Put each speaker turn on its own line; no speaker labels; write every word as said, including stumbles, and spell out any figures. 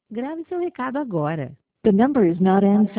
Grave seu recado agora.
The number is not answering.